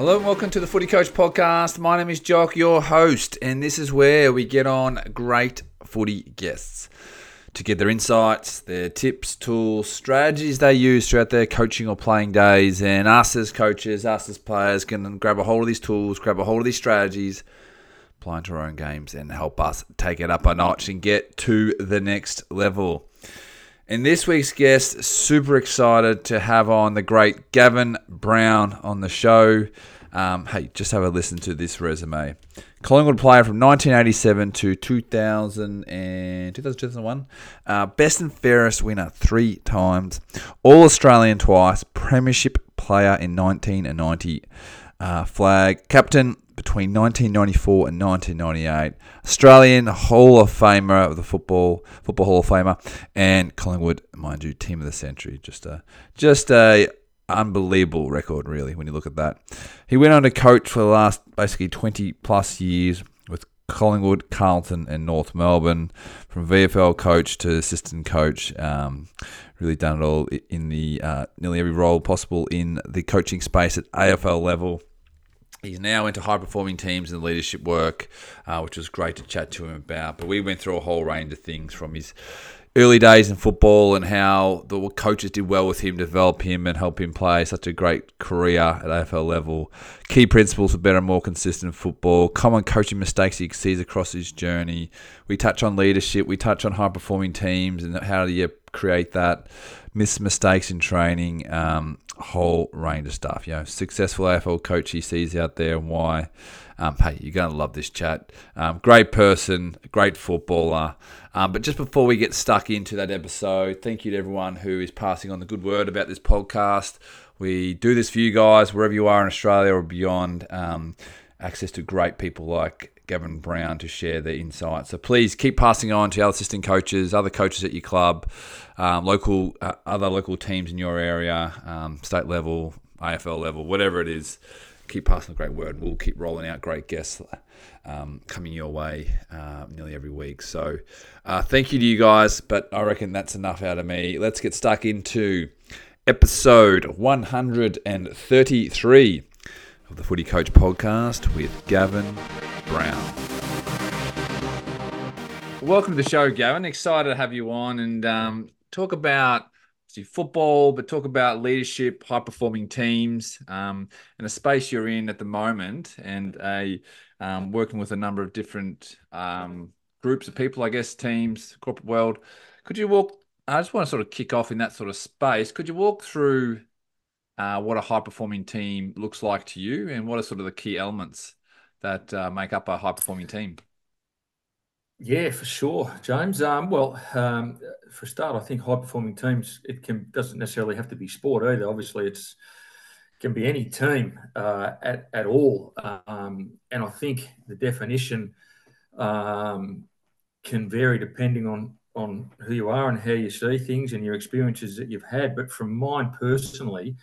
Hello and welcome to the Footy Coach Podcast. My name is Jock, your host, and this is where we get on great footy guests to get their insights, their tips, tools, strategies they use throughout their coaching or playing days, and us as coaches, us as players can grab a hold of these tools, grab a hold of these strategies, apply into our own games, and help us take it up a notch and get to the next level. And this week's guest, super excited to have on the great Gavin Brown on the show. Hey, just have a listen to this resume. Collingwood player from 1987 to 2001. Best and fairest winner 3 times. All-Australian twice. Premiership player in 1990. Flag captain between 1994 and 1998. Australian Hall of Famer of the Football Hall of Famer. And Collingwood, mind you, Team of the Century. Just a unbelievable record, really, when you look at that. He went on to coach for the last basically 20 plus years with Collingwood, Carlton and North Melbourne, from VFL coach to assistant coach. Really done it all in the nearly every role possible in the coaching space at AFL level. He's now into high-performing teams and leadership work, which was great to chat to him about. But we went through a whole range of things from his early days in football and how the coaches did well with him, develop him and help him play such a great career at AFL level. Key principles for better and more consistent football. Common coaching mistakes he sees across his journey. We touch on leadership. We touch on high-performing teams and how do you create that. Mistakes in training. Whole range of stuff. Successful AFL coach he sees out there and why. Hey, you're going to love this chat. Great person, great footballer. But just before we get stuck into that episode, thank you to everyone who is passing on the good word about this podcast. We do this for you guys, wherever you are in Australia or beyond. Access to great people like Gavin Brown to share their insights. So please keep passing on to other assistant coaches, other coaches at your club, other local teams in your area, state level, AFL level, whatever it is. Keep passing the great word. We'll keep rolling out great guests coming your way nearly every week. So thank you to you guys, but I reckon that's enough out of me. Let's get stuck into episode 133 of the Footy Coach Podcast with Gavin Brown. Welcome to the show, Gavin. Excited to have you on and talk about football, but talk about leadership, high-performing teams, and a space you're in at the moment, and working with a number of different groups of people, I guess, teams, corporate world. Could you walk? I just want to sort of kick off in that sort of space. Could you walk through what a high-performing team looks like to you, and what are sort of the key elements that make up a high-performing team? Yeah, for sure, James. For a start, I think high-performing teams, doesn't necessarily have to be sport either. Obviously, it can be any team at all. And I think the definition can vary depending on who you are and how you see things and your experiences that you've had. But from mine personally,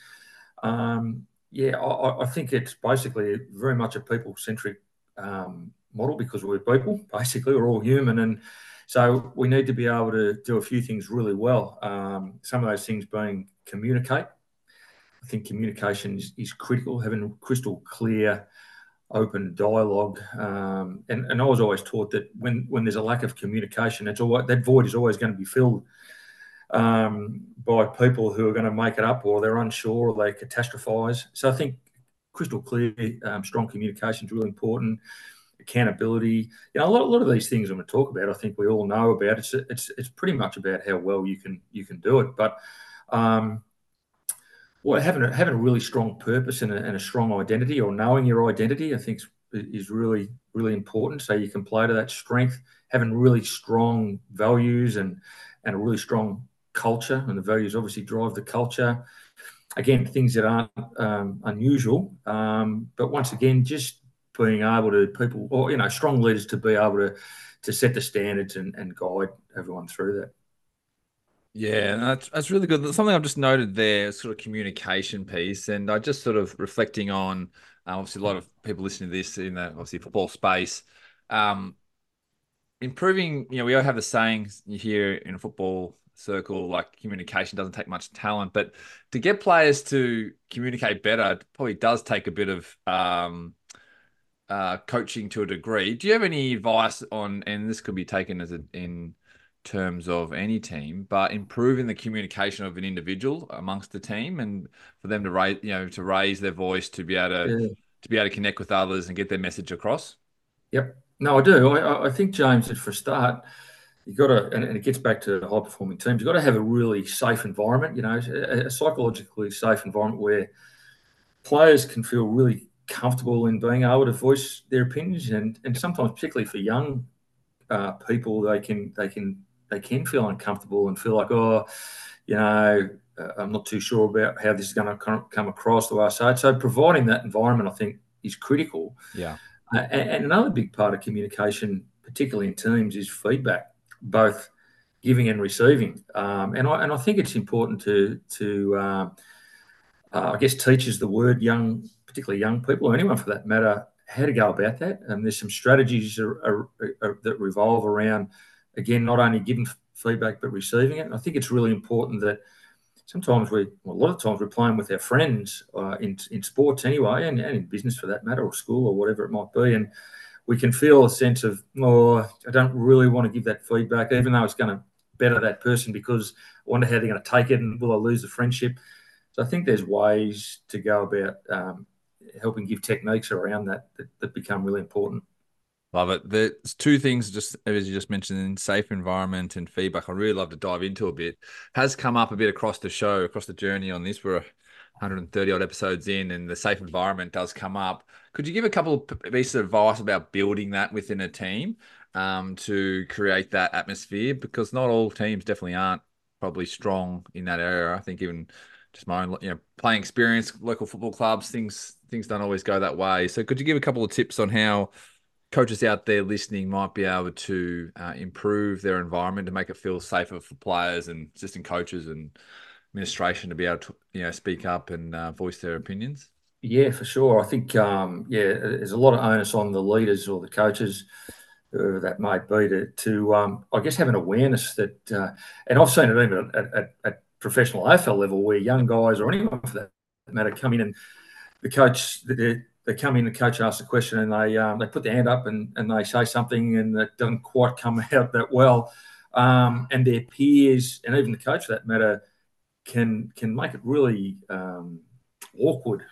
I think it's basically very much a people-centric model, because we're people. Basically, we're all human, and so we need to be able to do a few things really well. Some of those things being communicate. I think communication is critical, having crystal clear, open dialogue. And I was always taught that when there's a lack of communication, that void is always going to be filled by people who are going to make it up, or they're unsure, or they catastrophize. So I think crystal clear, strong communication is really important. Accountability, a lot of these things I'm going to talk about, I think we all know about. It's pretty much about how well you can do it. But having a really strong purpose and a strong identity, or knowing your identity, I think is really, really important. So you can play to that strength. Having really strong values and a really strong culture, and the values obviously drive the culture. Again, things that aren't unusual, but once again, just being able to people, or strong leaders, to be able to set the standards and guide everyone through that. Yeah, that's really good. Something I've just noted there is sort of communication piece, and I just sort of reflecting on obviously a lot of people listening to this in the obviously football space. Improving, we all have the sayings you hear in football, circle, like communication doesn't take much talent, but to get players to communicate better, it probably does take a bit of coaching to a degree. Do you have any advice on, and this could be taken as in terms of any team, but improving the communication of an individual amongst the team, and for them to raise their voice to be able Yeah. to connect with others and get their message across? Yep. No, I do. I think, James, that for a start, you've got to, and it gets back to high performing teams, you've got to have a really safe environment, a psychologically safe environment where players can feel really comfortable in being able to voice their opinions. And sometimes, particularly for young people, they can feel uncomfortable and feel like, oh, I'm not too sure about how this is going to come across the way I say it. So providing that environment, I think, is critical. Yeah. And another big part of communication, particularly in teams, is feedback, both giving and receiving. And I think it's important to I guess, teaches the word particularly young people, or anyone for that matter, how to go about that. And there's some strategies that revolve around, again, not only giving feedback but receiving it. And I think it's really important that sometimes a lot of times we're playing with our friends in sports anyway, and in business for that matter, or school or whatever it might be. And we can feel a sense of, oh, I don't really want to give that feedback, even though it's going to better that person, because I wonder how they're going to take it and will I lose the friendship. So I think there's ways to go about helping give techniques around that become really important. Love it. There's two things, just as you just mentioned, in safe environment and feedback. I'd really love to dive into a bit. Has come up a bit across the show, across the journey on this. We're 130 odd episodes in, and the safe environment does come up. Could you give a couple of pieces of advice about building that within a team to create that atmosphere? Because not all teams definitely aren't probably strong in that area. I think even just my own, playing experience, local football clubs, things don't always go that way. So could you give a couple of tips on how coaches out there listening might be able to improve their environment to make it feel safer for players and assistant coaches and administration to be able to speak up and voice their opinions? Yeah, for sure. I think there's a lot of onus on the leaders or the coaches, whoever that may be, to I guess have an awareness that, and I've seen it even at professional AFL level, where young guys or anyone for that matter come in and the coach they come in, the coach asks a question, and they put their hand up and they say something and it doesn't quite come out that well, and their peers and even the coach for that matter can make it really awkward.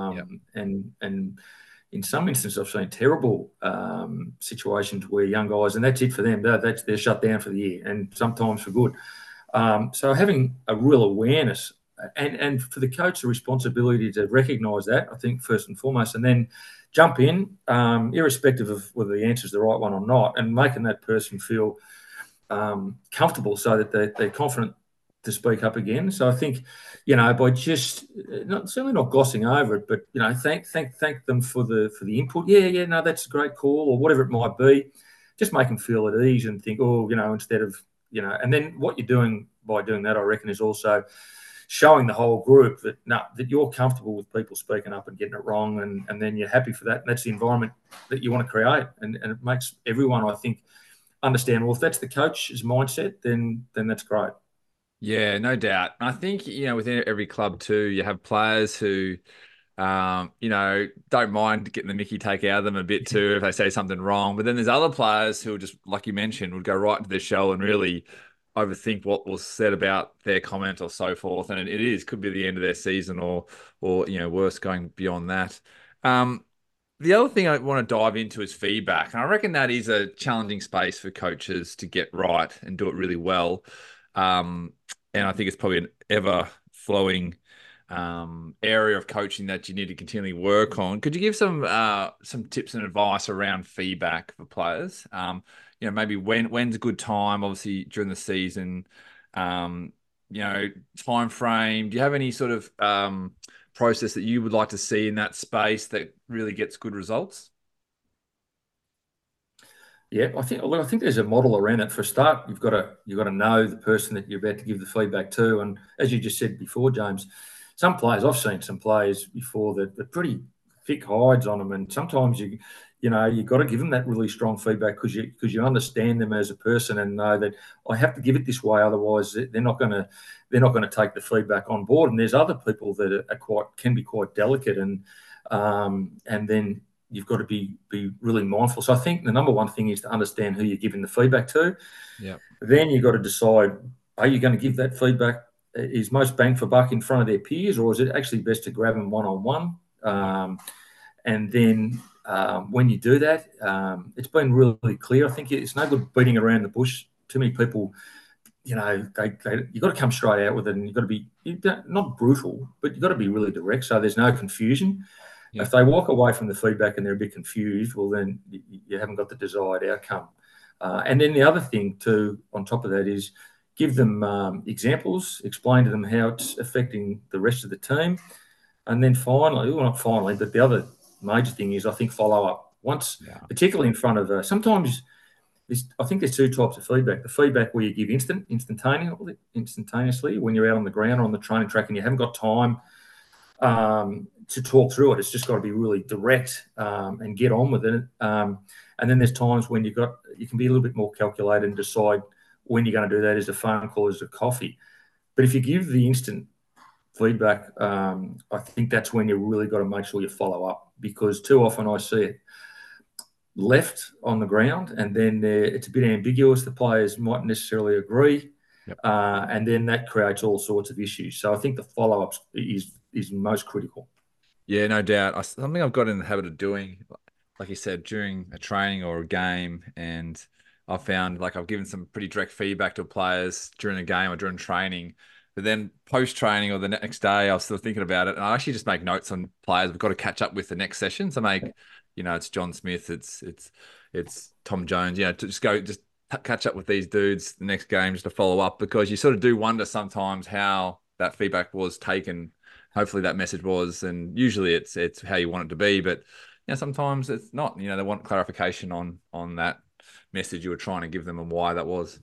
And in some instances, I've seen terrible situations where young guys, and that's it for them. They're shut down for the year, and sometimes for good. So having a real awareness, and for the coach, the responsibility to recognise that, I think, first and foremost, and then jump in, irrespective of whether the answer is the right one or not, and making that person feel comfortable so that they're confident to speak up again. So I think, by just certainly not glossing over it, but thank them for the input. Yeah, no, that's a great call, or whatever it might be. Just make them feel at ease and think, instead of, and then what you're doing by doing that, I reckon, is also showing the whole group that you're comfortable with people speaking up and getting it wrong, and then you're happy for that. And that's the environment that you want to create, and it makes everyone, I think, understand. Well, if that's the coach's mindset, then that's great. Yeah, no doubt. I think, within every club too, you have players who, don't mind getting the Mickey take out of them a bit too if they say something wrong. But then there's other players who just, like you mentioned, would go right into their shell and really overthink what was said about their comment or so forth. And could be the end of their season or worse, going beyond that. The other thing I want to dive into is feedback. And I reckon that is a challenging space for coaches to get right and do it really well. And I think it's probably an ever flowing area of coaching that you need to continually work on. Could you give some tips and advice around feedback for players? Maybe when's a good time, obviously during the season, time frame. Do you have any sort of process that you would like to see in that space that really gets good results? Yeah, I think there's a model around it. For a start, you've got to know the person that you're about to give the feedback to, and as you just said before, James, I've seen some players before that they're pretty thick hides on them, and sometimes you've got to give them that really strong feedback because you understand them as a person and know that I have to give it this way, otherwise they're not going to take the feedback on board. And there's other people that can be quite delicate, and then you've got to be really mindful. So I think the number one thing is to understand who you're giving the feedback to. Yeah. Then you've got to decide, are you going to give that feedback is most bang for buck in front of their peers, or is it actually best to grab them one-on-one? And then when you do that, it's been really clear. I think it's no good beating around the bush. Too many people, you've got to come straight out with it, and you've got to be not brutal, but you've got to be really direct so there's no confusion. Yeah. If they walk away from the feedback and they're a bit confused, well, then you haven't got the desired outcome. And then the other thing too, on top of that, is give them examples, explain to them how it's affecting the rest of the team. And then finally, well, not finally, but the other major thing is, I think, follow up. Particularly in front of, sometimes I think there's two types of feedback. The feedback where you give instantaneously when you're out on the ground or on the training track and you haven't got time to talk through it. It's just got to be really direct and get on with it. And then there's times when you can be a little bit more calculated and decide when you're going to do that. Is a phone call, is a coffee? But if you give the instant feedback, I think that's when you really got to make sure you follow up, because too often I see it left on the ground and then it's a bit ambiguous. The players mightn't necessarily agree. Yep. And then that creates all sorts of issues. So I think the follow-up is most critical. Yeah, no doubt. Something I've got in the habit of doing, like you said, during a training or a game, and I've found like I've given some pretty direct feedback to players during a game or during training, but then post-training or the next day, I was still thinking about it, and I actually just make notes on players we've got to catch up with the next session. So it's John Smith, it's Tom Jones, to just catch up with these dudes the next game just to follow up, because you sort of do wonder sometimes how that feedback was taken. Hopefully that message was, and usually it's how you want it to be, but sometimes it's not. They want clarification on that message you were trying to give them and why that was.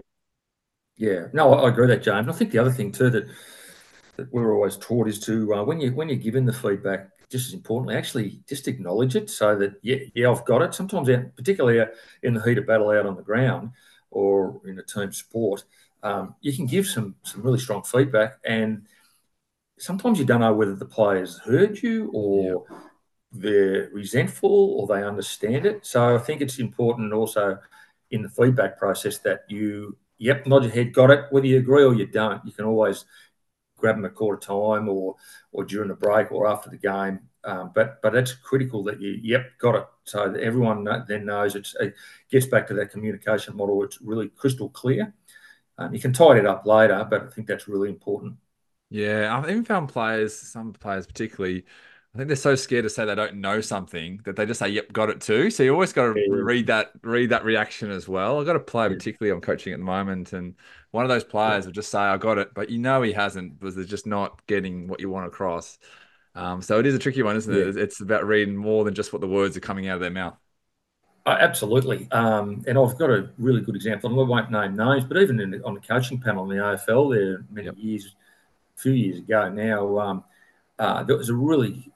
Yeah, no, I agree with that, James. And I think the other thing too that we're always taught is to when you're given the feedback, just as importantly, actually just acknowledge it, so that yeah, I've got it. Sometimes, particularly in the heat of battle out on the ground or in a team sport, you can give some really strong feedback, and sometimes you don't know whether the players heard you or they're resentful or they understand it. So I think it's important also in the feedback process that you, nod your head, got it. Whether you agree or you don't, you can always grab them a quarter time or during the break or after the game. But it's critical that you, got it. So that everyone then knows it gets back to that communication model. It's really crystal clear. You can tidy it up later, but I think that's really important. Yeah, I've even found some players particularly, I think they're so scared to say they don't know something that they just say, "Yep, got it too." So you always got to read that reaction as well. I've got a player particularly I'm coaching at the moment, and one of those players will just say, "I got it," but he hasn't, because they're just not getting what you want across. So it is a tricky one, isn't it? It's about reading more than just what the words are coming out of their mouth. Absolutely. And I've got a really good example. I won't name names, but even on the coaching panel in the AFL there a few years ago now, there was a really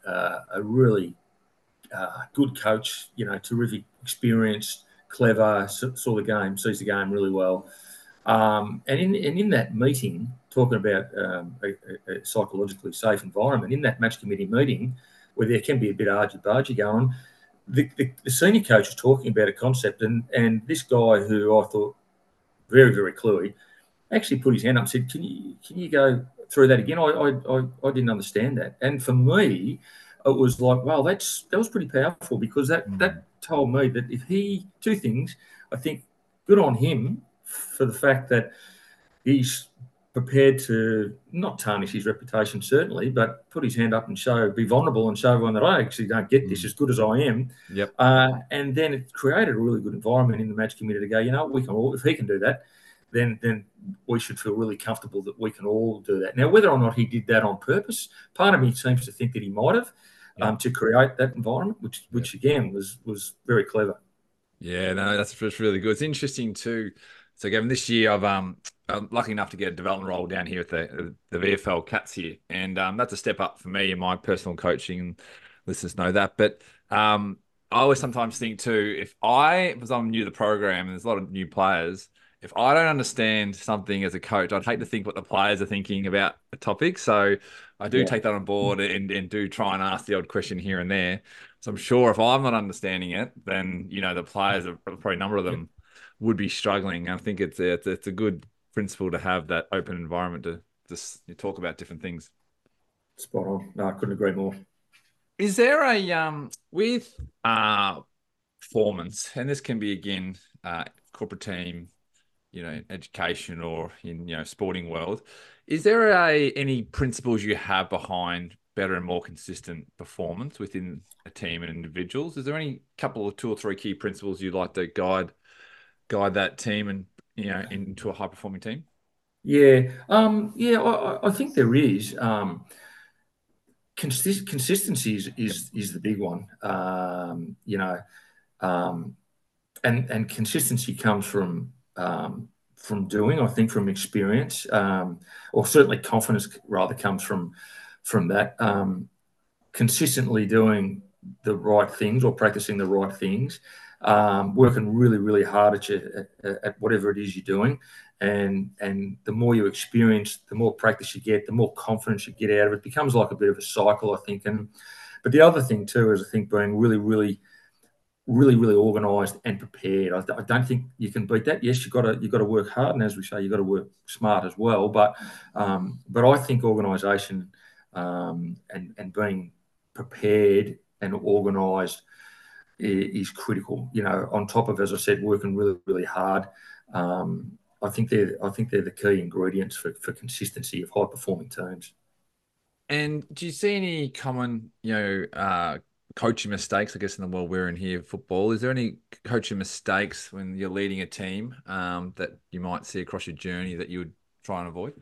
good coach, terrific, experienced, clever, saw the game, sees the game really well. And in that meeting, talking about a psychologically safe environment, in that match committee meeting, where there can be a bit argy-bargy going, the senior coach was talking about a concept, and this guy, who I thought very, very cluey, actually put his hand up and said, "Can you go through that again? I didn't understand that." And for me, it was like, wow, that was pretty powerful, because that told me that two things, I think, good on him for the fact that he's prepared to not tarnish his reputation, certainly, but put his hand up and be vulnerable and show everyone that I actually don't get this as good as I am. Yep. And then it created a really good environment in the match community to go, we can all, if he can do that, then we should feel really comfortable that we can all do that. Now, whether or not he did that on purpose, part of me seems to think that he might have, to create that environment, which again was very clever. Yeah, no, that's really good. It's interesting too. So, Gavin, this year I'm lucky enough to get a development role down here at the VFL Cats here, and that's a step up for me in my personal coaching. And listeners know that, but I always sometimes think too, because I'm new to the program and there's a lot of new players, if I don't understand something as a coach, I'd hate to think what the players are thinking about a topic. So I do Yeah. take that on board and do try and ask the odd question here and there. So I'm sure if I'm not understanding it, then, the players, probably a number of them would be struggling. I think it's a good principle to have that open environment to just talk about different things. Spot on. No, I couldn't agree more. Is there a with performance, and this can be again corporate team, education or in sporting world, is there any principles you have behind better and more consistent performance within a team and individuals? Is there any couple of two or three key principles you'd like to guide that team and into a high performing team? Yeah. I think there is. Consistency is the big one. Um, and consistency comes from doing. I think from experience, or certainly confidence rather comes from that. Consistently doing the right things or practicing the right things, working really, really hard at whatever it is you're doing. And the more you experience, the more practice you get, the more confidence you get out of it. It becomes like a bit of a cycle, I think. But the other thing too is I think being really, really, really, really organised and prepared. I don't think you can beat that. Yes, you've got to work hard, and as we say, you've got to work smart as well. But I think organisation, and being prepared and organised is critical. On top of, as I said, working really, really hard. I think they're the key ingredients for consistency of high performing teams. And do you see any common, coaching mistakes, I guess, in the world we're in here, football? Is there any coaching mistakes when you're leading a team that you might see across your journey that you would try and avoid?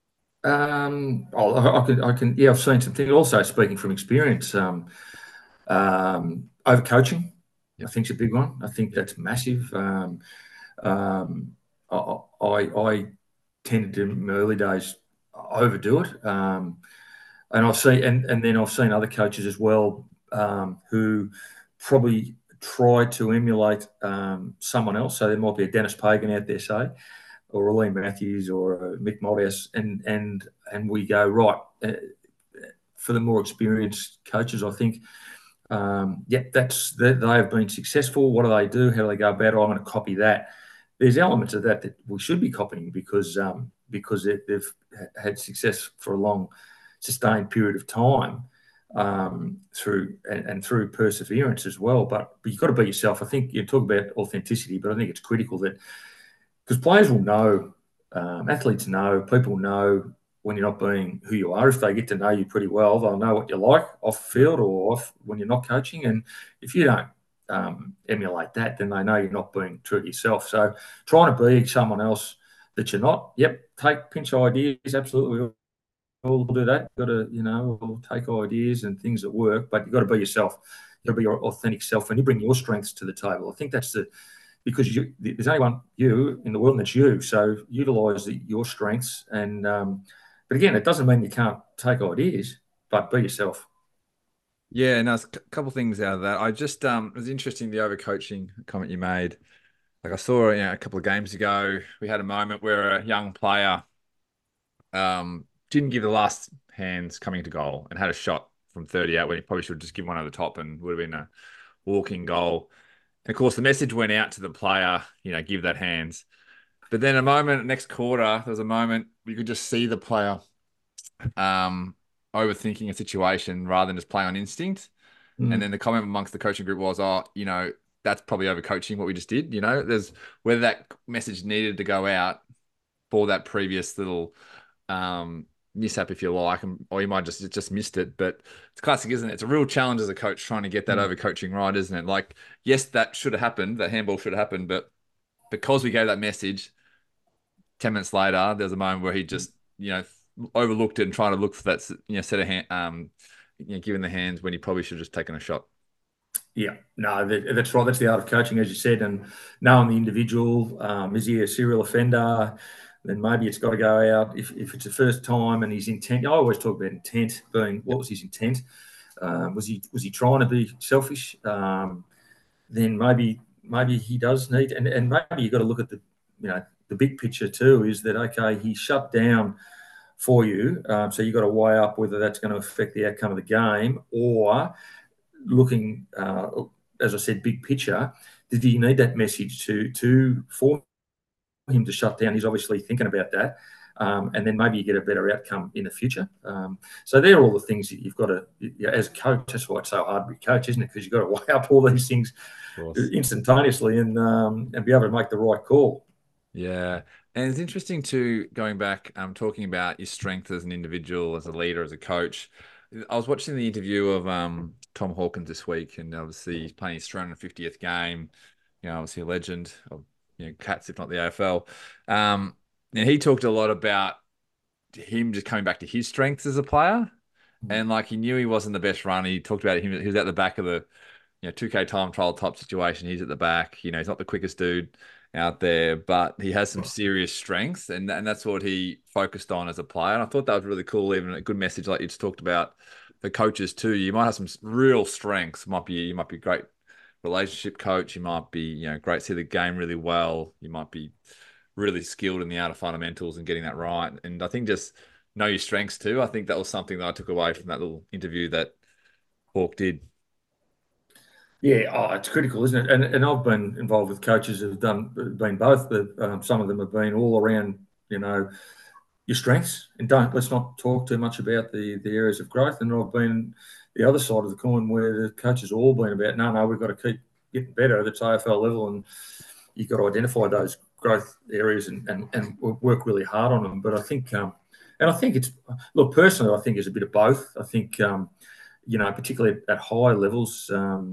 Yeah, I've seen some things. Also, speaking from experience, overcoaching, I Yep. think is a big one. I think Yep. that's massive. Um, I tended to, in my early days, overdo it. And then I've seen other coaches as well, who probably try to emulate someone else. So there might be a Dennis Pagan out there, say, or a Lee Matthews or a Mick Malthouse, and we go right. For the more experienced coaches, I think, they have been successful. What do they do? How do they go about it? I'm going to copy that. There's elements of that we should be copying because they've had success for a long, sustained period of time, through perseverance as well. But you've got to be yourself. I think you talk about authenticity, but I think it's critical that, because players will know, athletes know, people know when you're not being who you are. If they get to know you pretty well, they'll know what you like off the field or off when you're not coaching. And if you don't emulate that, then they know you're not being true to yourself. So trying to be someone else that you're not, yep, pinch ideas, absolutely. We'll do that. Got to, we'll take ideas and things that work, but you've got to be yourself. You've got to be your authentic self, and you bring your strengths to the table. I think that's because there's only one you in the world, and that's you. So utilize your strengths, but again, it doesn't mean you can't take ideas, but be yourself. Yeah, no, it's a couple things out of that. I just it was interesting the overcoaching comment you made. Like I saw, a couple of games ago, we had a moment where a young player didn't give the last hands coming to goal and had a shot from 30 out when he probably should have just given one over the top and would have been a walking goal. And of course, the message went out to the player, give that hands. But then a moment, next quarter, there was a moment you could just see the player overthinking a situation rather than just play on instinct. And then Mm. the comment amongst the coaching group was, oh, that's probably overcoaching what we just did. There's whether that message needed to go out for that previous little mishap, if you like, or you might just missed it. But it's classic, isn't it? It's a real challenge as a coach trying to get that Mm. overcoaching right, isn't it? Like, yes, that should have happened, that handball should have happened, but because we gave that message, 10 minutes later, there's a moment where he just, overlooked it and trying to look for that, set of hand, giving the hands when he probably should have just taken a shot. Yeah, no, that's right. That's the art of coaching, as you said, and knowing the individual. Is he a serial offender? Then maybe it's got to go out. If it's the first time and his intent, I always talk about intent being, what was his intent? Was he trying to be selfish? then maybe he does need, and maybe you've got to look at the big picture too. Is that okay? He shut down for you, so you've got to weigh up whether that's going to affect the outcome of the game, or looking, as I said, big picture. Did he need that message for him to shut down? He's obviously thinking about that. And then maybe you get a better outcome in the future. So they're all the things that you've got to, as a coach, that's why it's so hard to be a coach, isn't it? Because you've got to weigh up all these things instantaneously and be able to make the right call. Yeah. And it's interesting too, going back, talking about your strength as an individual, as a leader, as a coach. I was watching the interview of Tom Hawkins this week, and obviously he's playing his 350th game. Obviously a legend of Cats, if not the AFL. And he talked a lot about him just coming back to his strengths as a player, and like he knew he wasn't the best runner. He talked about him; he was at the back of the 2K time trial type situation. He's at the back. He's not the quickest dude out there, but he has some serious strengths, and that's what he focused on as a player. And I thought that was really cool, even a good message like you just talked about for coaches too. You might have some real strengths. You might be a great relationship coach. You might be great, see the game really well. You might be really skilled in the outer fundamentals and getting that right. And I think just know your strengths too. I think that was something that I took away from that little interview that Hawk did. Yeah, it's critical, isn't it? And I've been involved with coaches who've been both, but some of them have been all around, your strengths, and let's not talk too much about the areas of growth. And I've been the other side of the coin where the coaches have all been about, no, we've got to keep getting better at the AFL level, and you've got to identify those growth areas and work really hard on them. But I think, and I think personally, I think it's a bit of both. I think, particularly at high levels,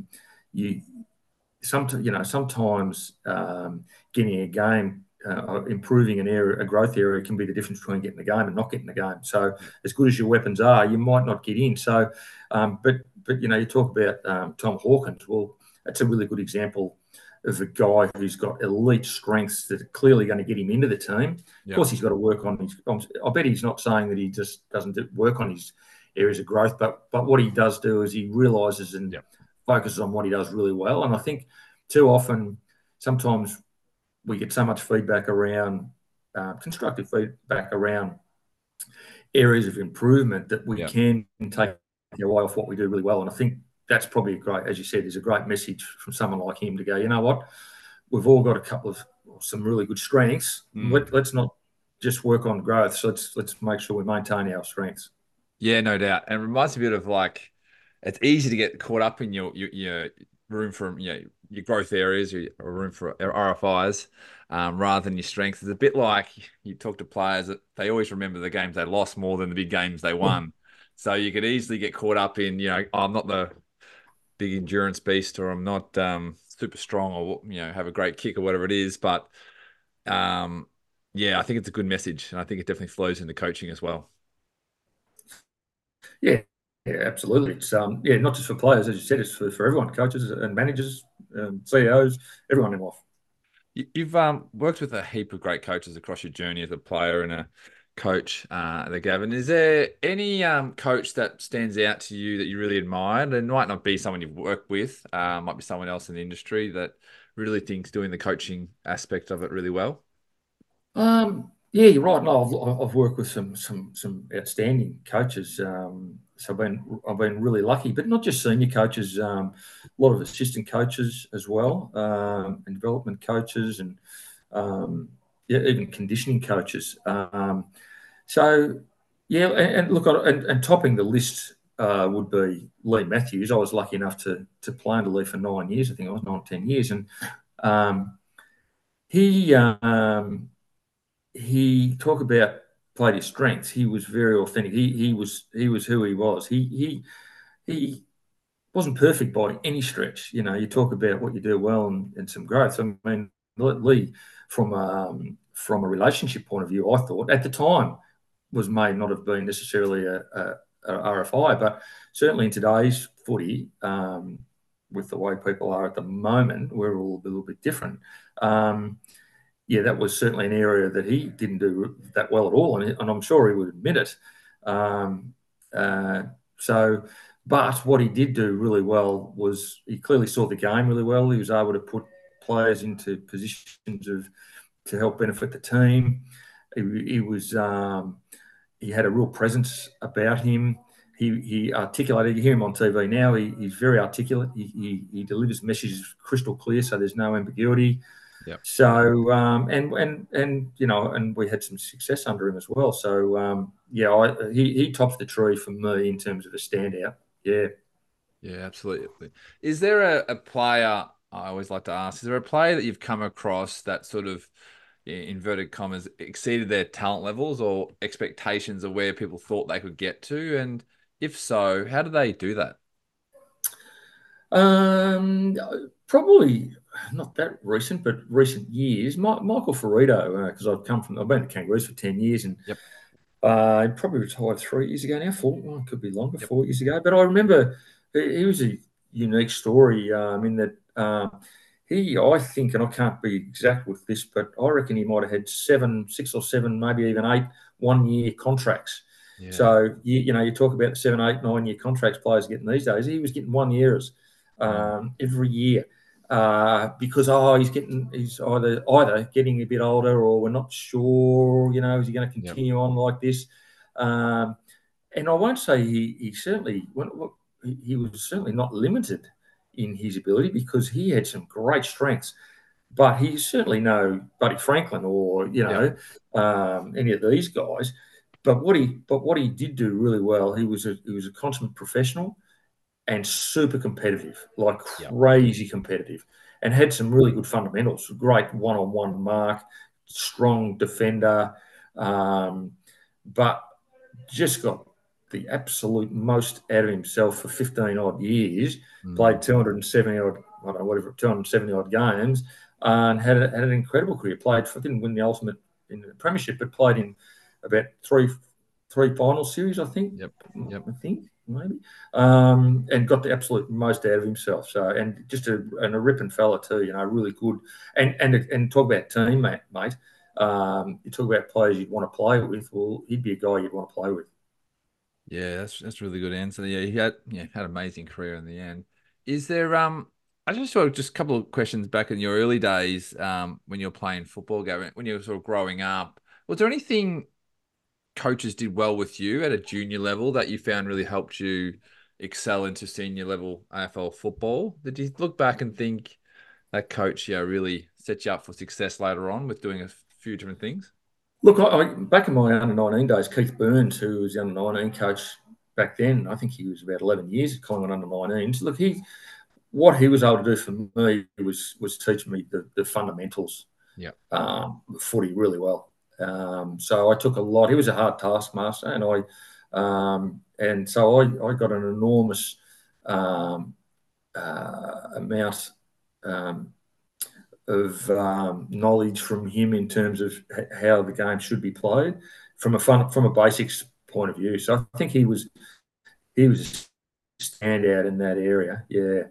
sometimes getting a game, improving a growth area can be the difference between getting the game and not getting the game. So as good as your weapons are, you might not get in. So, but you talk about Tom Hawkins. Well, that's a really good example of a guy who's got elite strengths that are clearly going to get him into the team. Of course, he's got to work on his. I bet he's not saying that he just doesn't work on his areas of growth, but what he does do is he realises and focuses on what he does really well. And I think too often, sometimes we get so much feedback around constructive feedback around areas of improvement that we can take away off what we do really well. And I think that's probably as you said, is a great message from someone like him to go, you know what, we've all got some really good strengths. Let's not just work on growth. So let's make sure we maintain our strengths. Yeah, no doubt. And it reminds me a bit of like, it's easy to get caught up in your room for your growth areas, or room for RFIs, rather than your strengths. It's a bit like you talk to players that they always remember the games they lost more than the big games they won. So you could easily get caught up in, I'm not the big endurance beast, or I'm not super strong, or have a great kick or whatever it is. But I think it's a good message, and I think it definitely flows into coaching as well. Yeah, absolutely. It's not just for players, as you said, it's for everyone, coaches and managers, CEOs, everyone involved. You've worked with a heap of great coaches across your journey as a player and a coach, there, Gavin. Is there any coach that stands out to you that you really admired? And might not be someone you've worked with, might be someone else in the industry that really thinks doing the coaching aspect of it really well? Yeah, you're right. No, I've worked with some outstanding coaches. So I've been really lucky, but not just senior coaches. A lot of assistant coaches as well, and development coaches, and even conditioning coaches. So yeah, and look, and topping the list would be Lee Matthews. I was lucky enough to play under Lee for 9 years. I think I was 9, 10 years, and he. He talked about played his strengths. He was very authentic. He was who he was. He wasn't perfect by any stretch. You talk about what you do well and some growth. I mean, Lee, from a relationship point of view, I thought at the time may not have been necessarily a RFI, but certainly in today's footy, with the way people are at the moment, we're all a little bit different. That was certainly an area that he didn't do that well at all, and I'm sure he would admit it. So But what he did do really well was he clearly saw the game really well. He was able to put players into positions of to help benefit the team. He he had a real presence about him. He articulated. You hear him on TV now. He's very articulate. He delivers messages crystal clear, so there's no ambiguity. Yep. So and you know, and we had some success under him as well. So yeah, he tops the tree for me in terms of a standout. Yeah. Yeah, absolutely. Is there a player, I always like to ask, is there a player that you've come across that sort of, inverted commas, exceeded their talent levels or expectations of where people thought they could get to? And if so, how do they do that? Um, Probably not that recent, but recent years. Michael Ferrito, because I've been at Kangaroos for 10 years, and Yep. he probably retired 3 years ago now. Four, well, it could be longer, Yep. 4 years ago. But I remember he was a unique story in that I think, and I can't be exact with this, but I reckon he might have had 6 or 7, maybe even 8 1 year contracts. Yeah. So you know, you talk about the 7, 8, 9 year contracts players getting these days. He was getting 1 years Mm. every year. Because he's either getting a bit older, or we're not sure, you know, is he going to Yep. continue on like this? Um, and I won't say he certainly he was certainly not limited in his ability, because he had some great strengths, but he's certainly no Buddy Franklin or Yep. any of these guys. But what he did do really well, he was a consummate professional and super competitive, like Yep. crazy competitive, and had some really good fundamentals. Great one-on-one mark, strong defender, but just got the absolute most out of himself for 15 odd years. Mm. Played 270 odd, I don't know, whatever, 270 odd games, and had an incredible career. Didn't win the ultimate in the premiership, but played in about three final series, I think. Yep. Yep. I think maybe, and got the absolute most out of himself. So, and just a ripping fella too, you know, really good. And talk about teammate, mate. You talk about players you'd want to play with. Well, he'd be a guy you'd want to play with. Yeah, that's a really good answer. Yeah, he had an amazing career in the end. Is there I just sort of just a couple of questions back in your early days, when you were playing football, Gavin, when you were sort of growing up, was there anything coaches did well with you at a junior level that you found really helped you excel into senior level AFL football? Did you look back and think that coach, yeah, really set you up for success later on with doing a few different things? Look, back in my under 19 days, Keith Burns, who was the under 19 coach back then, I think he was about 11 years at Collingwood under 19s. Look, what he was able to do for me was teach me the fundamentals Yeah. footy really well. So I took a lot. He was a hard taskmaster, and so I got an enormous amount um, of knowledge from him in terms of how the game should be played from a basics point of view. So I think he was a standout in that area. Yeah.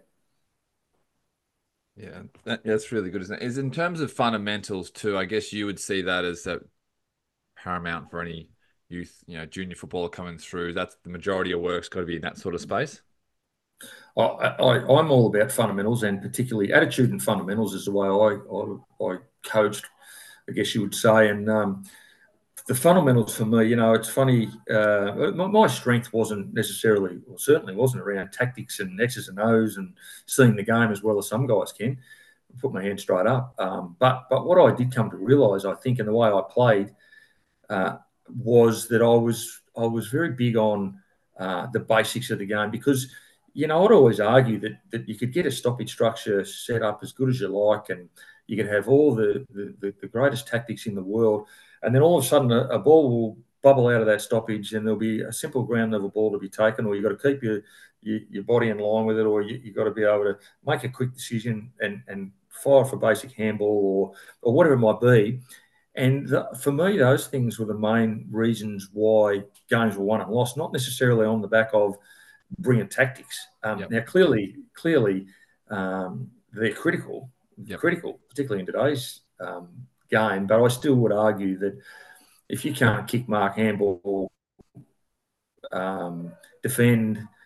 Yeah, that's really good, isn't it? Is in terms of fundamentals too, I guess you would see that as that paramount for any youth, junior footballer coming through. That's the majority of work's got to be in that sort of space. I'm all about fundamentals, and particularly attitude and fundamentals is the way I coached, I guess you would say. And the fundamentals for me, it's funny. My strength wasn't necessarily, or certainly wasn't around tactics and X's and O's and seeing the game as well as some guys can. Put my hand straight up. But what I did come to realise, I think, in the way I played, uh, was that I was very big on the basics of the game, because I'd always argue that you could get a stoppage structure set up as good as you like, and you can have all the greatest tactics in the world, and then all of a sudden a ball will bubble out of that stoppage, and there'll be a simple ground level ball to be taken, or you've got to keep your body in line with it, or you've got to be able to make a quick decision and fire for basic handball, or whatever it might be. And for me, those things were the main reasons why games were won and lost, not necessarily on the back of brilliant tactics. Yep. Now, clearly, they're Yep. critical, particularly in today's game. But I still would argue that if you can't kick, mark, handball, defend,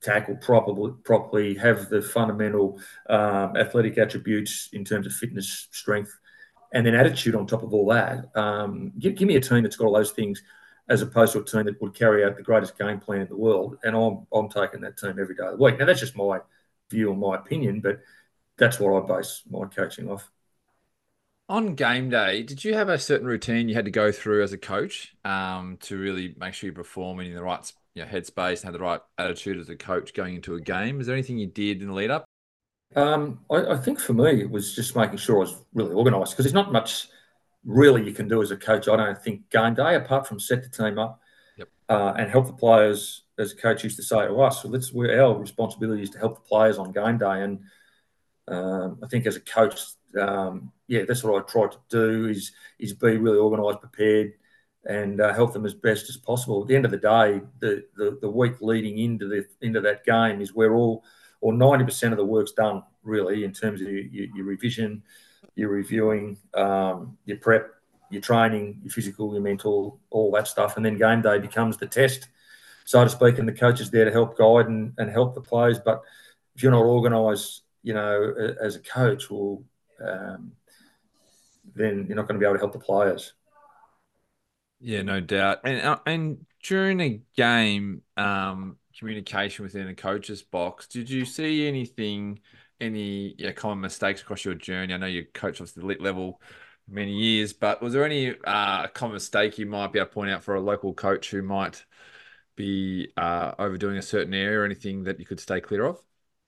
tackle properly, have the fundamental athletic attributes in terms of fitness, strength, and then attitude on top of all that. Give me a team that's got all those things, as opposed to a team that would carry out the greatest game plan in the world. And I'm taking that team every day of the week. Now that's just my view and my opinion, but that's what I base my coaching off. On game day, did you have a certain routine you had to go through as a coach to really make sure you're performing in the right headspace and have the right attitude as a coach going into a game? Is there anything you did in the lead up? I think for me, it was just making sure I was really organised, because there's not much really you can do as a coach, I don't think, game day, apart from set the team up. Yep. And help the players, as a coach used to say to us. So our responsibility is to help the players on game day. And I think as a coach, that's what I try to do is be really organised, prepared, and help them as best as possible. At the end of the day, the week leading into that game is where 90% of the work's done, really, in terms of your revision, your reviewing, your prep, your training, your physical, your mental, all that stuff. And then game day becomes the test, so to speak, and the coach is there to help guide and help the players. But if you're not organised, as a coach, then you're not going to be able to help the players. Yeah, no doubt. And during a game, communication within a coach's box, did you see any common mistakes across your journey? I know you coached off the elite level for many years, but was there any common mistake you might be able to point out for a local coach who might be overdoing a certain area, or anything that you could stay clear of?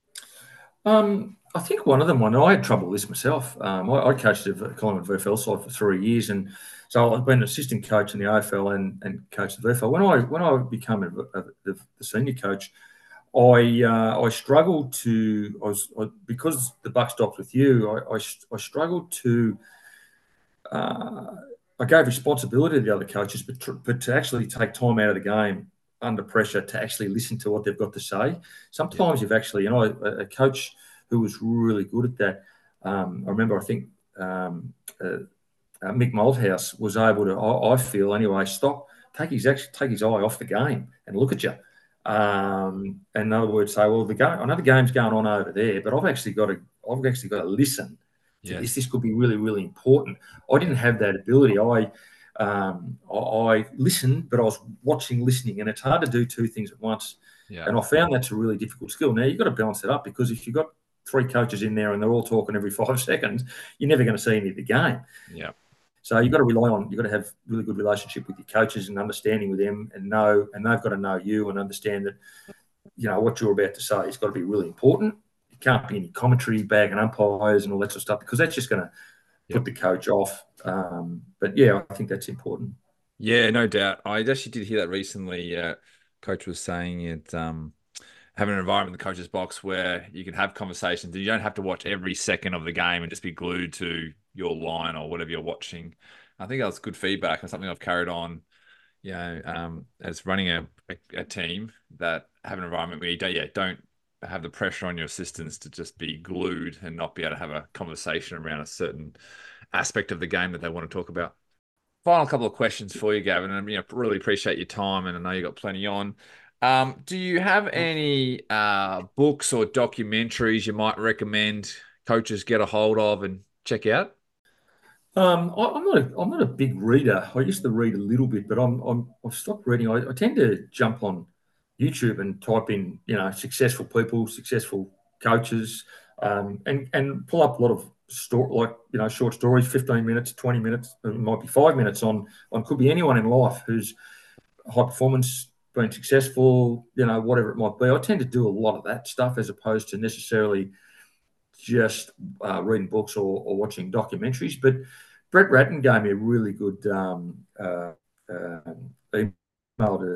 I think one of them, I had trouble with this myself. I coached the Collingwood VFL side for 3 years, and so I've been an assistant coach in the AFL and coached the VFL. When I became the senior coach, I struggled because the buck stopped with you. I struggled to. I gave responsibility to the other coaches, but to actually take time out of the game under pressure to actually listen to what they've got to say. Sometimes you've actually, a coach who was really good at that. I remember, I think Mick Malthouse was able to, I feel anyway, take his eye off the game and look at you. In other words, say, well, I know the game's going on over there, but I've actually got to listen. Yes. This could be really, really important. I didn't have that ability. I listened, but I was listening, and it's hard to do two things at once. Yeah. And I found that's a really difficult skill. Now, you've got to balance it up, because if you've got three coaches in there and they're all talking every 5 seconds, you're never going to see any of the game. Yeah. So you've got to have really good relationship with your coaches and understanding with them, and they've got to know you and understand that, what you're about to say has got to be really important. It can't be any commentary, bagging umpires and all that sort of stuff, because that's just going to put the coach off. But yeah, I think that's important. Yeah, no doubt. I actually did hear that recently. Coach was saying it, having an environment in the coach's box where you can have conversations, and you don't have to watch every second of the game and just be glued to your line or whatever you're watching. I think that was good feedback, and something I've carried on, as running a team, that have an environment where you don't have the pressure on your assistants to just be glued and not be able to have a conversation around a certain aspect of the game that they want to talk about. Final couple of questions for you, Gavin, and really appreciate your time, and I know you got plenty on. Do you have any books or documentaries you might recommend coaches get a hold of and check out? I'm not a big reader. I used to read a little bit, but I've stopped reading. I tend to jump on YouTube and type in successful people, successful coaches, and pull up a lot of short stories, 15 minutes, 20 minutes, it might be 5 minutes on could be anyone in life who's high performance, been successful, whatever it might be. I tend to do a lot of that stuff, as opposed to necessarily just reading books or watching documentaries. But Brett Ratton gave me a really good email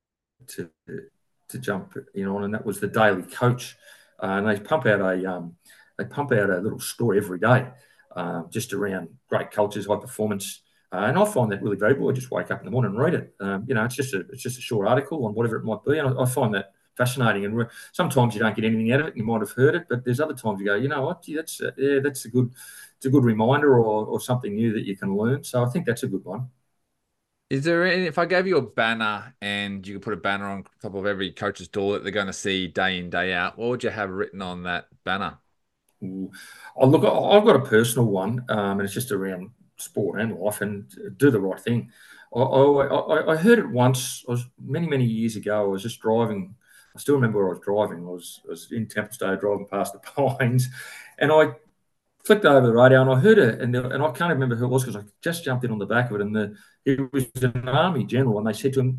to jump in on, and that was the Daily Coach. And they pump out a little story every day, just around great cultures, high performance. And I find that really valuable. I just wake up in the morning and read it. It's just a short article on whatever it might be, and I find that fascinating. And sometimes you don't get anything out of it, and you might have heard it, but there's other times you go, you know what, gee, that's a good reminder or something new that you can learn. So I think that's a good one. Is there any, if I gave you a banner and you could put a banner on top of every coach's door that they're going to see day in, day out, what would you have written on that banner? Ooh. Oh, look, I've got a personal one, and it's just around sport and life, and do the right thing. I heard it once. I was many years ago. I was just driving. I still remember where I was driving. I was in Templestowe driving past the Pines, and I flicked over the radio and I heard it, and I can't remember who it was because I just jumped in on the back of it, and it was an army general, and they said to him,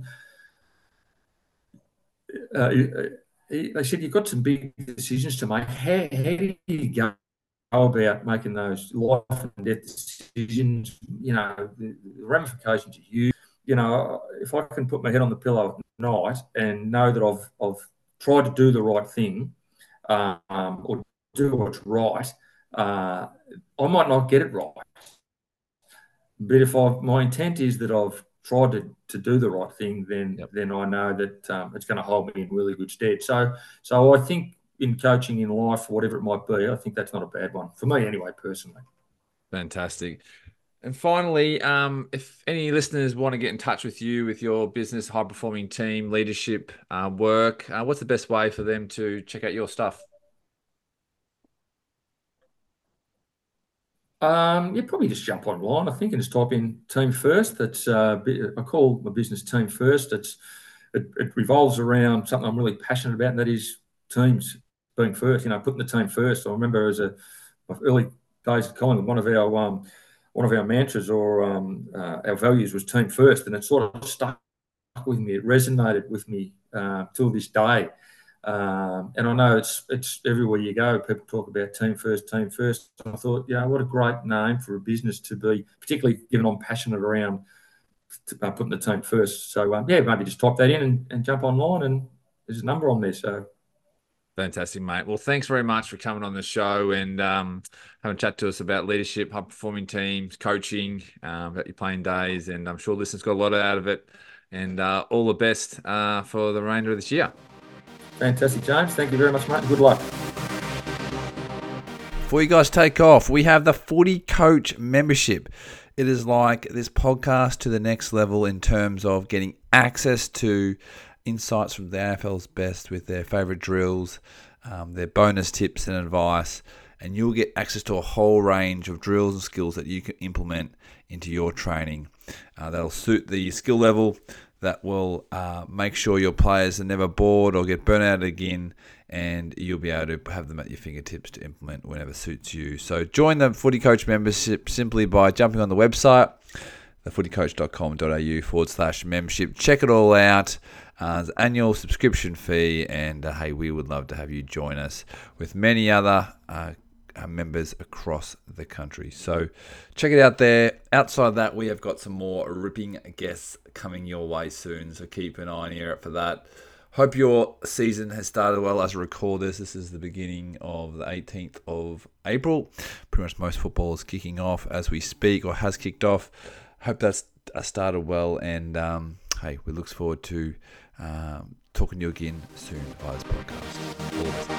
uh, they said, "You've got some big decisions to make. How do you go about making those life and death decisions? You know, the ramifications are huge. You know, if I can put my head on the pillow at night and know that I've tried to do the right thing, or do what's right, I might not get it right. But if my intent is that I've tried to do the right thing, then I know that it's going to hold me in really good stead. So I think in coaching, in life, whatever it might be, I think that's not a bad one for me anyway, personally. Fantastic. And finally, if any listeners want to get in touch with you, with your business, high-performing team, leadership, work, what's the best way for them to check out your stuff? You probably just jump online, I think, and just type in Team First. That's I call my business Team First. It revolves around something I'm really passionate about, and that is teams being first. You know, putting the team first. I remember my early days at Collingwood, one of our mantras or our values was Team First, and it sort of stuck with me. It resonated with me till this day. And I know it's everywhere you go. People talk about team first, team first. And I thought, what a great name for a business to be, particularly given I'm passionate around putting the team first. So maybe just type that in and jump online, and there's a number on there. So fantastic, mate. Well, thanks very much for coming on the show and having a chat to us about leadership, high performing teams, coaching, about your playing days, and I'm sure listeners got a lot out of it. And all the best for the remainder of this year. Fantastic, James. Thank you very much, mate. Good luck. Before you guys take off, we have the Footy Coach membership. It is like this podcast to the next level in terms of getting access to insights from the AFL's best with their favourite drills, their bonus tips and advice, and you'll get access to a whole range of drills and skills that you can implement into your training. That'll suit the skill level, that will make sure your players are never bored or get burnt out again, and you'll be able to have them at your fingertips to implement whenever suits you. So join the Footy Coach membership simply by jumping on the website, thefootycoach.com.au/membership. Check it all out. There's an annual subscription fee, and hey, we would love to have you join us with many other members across the country. So check it out there. Outside of that, we have got some more ripping guests coming your way soon, so keep an eye and ear out for that. Hope your season has started well as I record this. This is the beginning of the 18th of April. Pretty much most football is kicking off as we speak, or has kicked off. Hope that's started well, and hey, we look forward to talking to you again soon via this podcast. All the best.